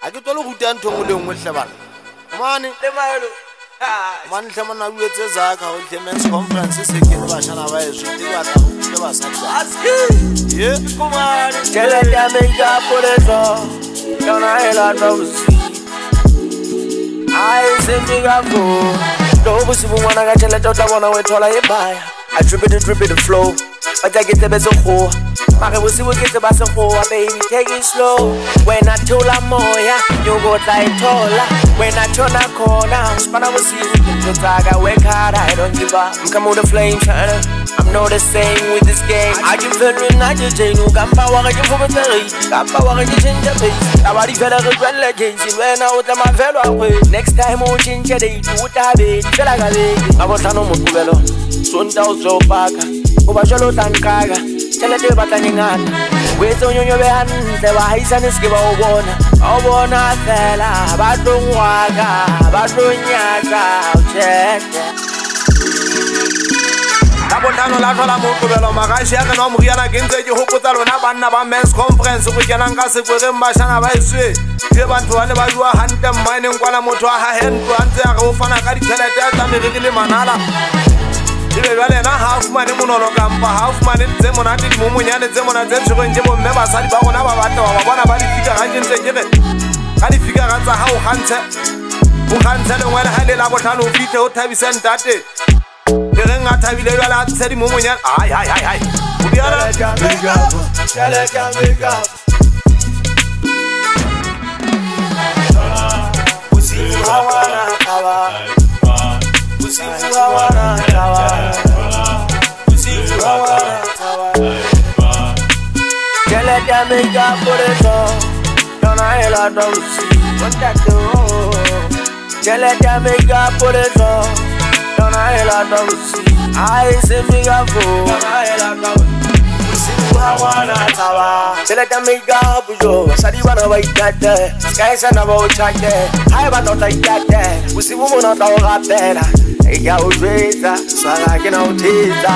a ke tlo le go ntho mo le ngwe hle bana mane le maelo mane hle mona o etse zaka ho tle men's conference se ke le bashana ba e se ke batla ke ba sa tla ye kumane tele ya menga polezo yona ela nozi ai se miga go do busibu mwana ka tele tota bona we thola e baya I drip it the flow but I get the best of ho mara busibu ke se ba se go baby take it slow when I thola moya you go try thola when I turn a corner spana busibu ke tsaka work hard I don't give up I'm come with the flame turner I'm not the same with this game I can feel it na je jenu gamba wa ke go tsere gamba wa ke change the pace abadi fela re twelle jinsi wena o tla mafelo akwe next time o change the date o tabe fela ga le abotlano mo kubelo sonta o zopaka o ba jalo tankaka tele te batla ngana wetso nyonyo be hantle ba haisane se ke ba o bona fela ba tlongwaka ba tlonyaka o chete la botano la thola mo kubelo magashi ya kana mo riana ke ntse ke hopotsa lona banna ba men's conference go kena nka se kwere mbashana ba iswe ke batho ba ne ba jua hante mine nkwana motho a ha hento antse a go fana ka dithelete ya tsamere le manala ile bale na half mane monono kampa half mane tse monate di mo monyane tse mona tse tshweng ke bomme ba sadi ba gona ba batla ba bona ba di fika ga ntse ke re ga di fika ga tsa ha o gantse o gantse le ngwele ha le la botlhano o fithe o thabisa ntate le re nga thabile bala tse di mo monyane ai o diara big up usiwana kawa usiwana kawa Tele ya menga polezo yona ela nozi contato Tele ya menga polezo yona ela nozi ai se miga fo yona ela nozi usiwana kawa Tele ya menga bujo sadi wana wa ikate sky sana ba uchake hai ba tota ikate usibu mona ta o rapela ya ujeza swaga kina utiza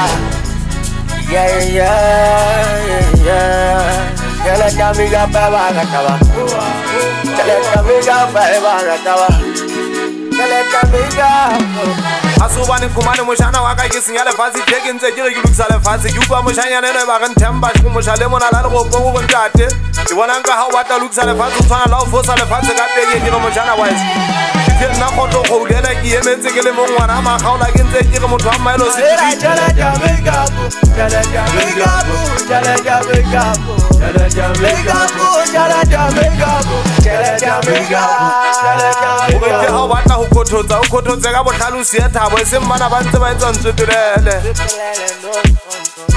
Tele ya miga baba gatawa Tele ya miga baba gatawa Tele ya miga Asubani kumane mushana waka ke sinyale fasi teke ntse ke re ke lukisa le fasi ke utlwa moshanya ne ba re nthemba go moshale mona la le go go go ntate ke bona nka ha o batla lukisa le fasi o tshwana la o fosa le fasi ka peke ke re moshana wa ese ke nna go tlo go dela ke emetse ke le mongwana ma gaola ke ntse ke re motho wa maelo se Tele ya miga Tele ya miga Tele ya miga Tele ya miga Tele ya miga Tele ya miga o ke ha o batla go khototsa o khototse ka botlhalosi ya thabo se mmana ba ntse ba etsa ntse tirele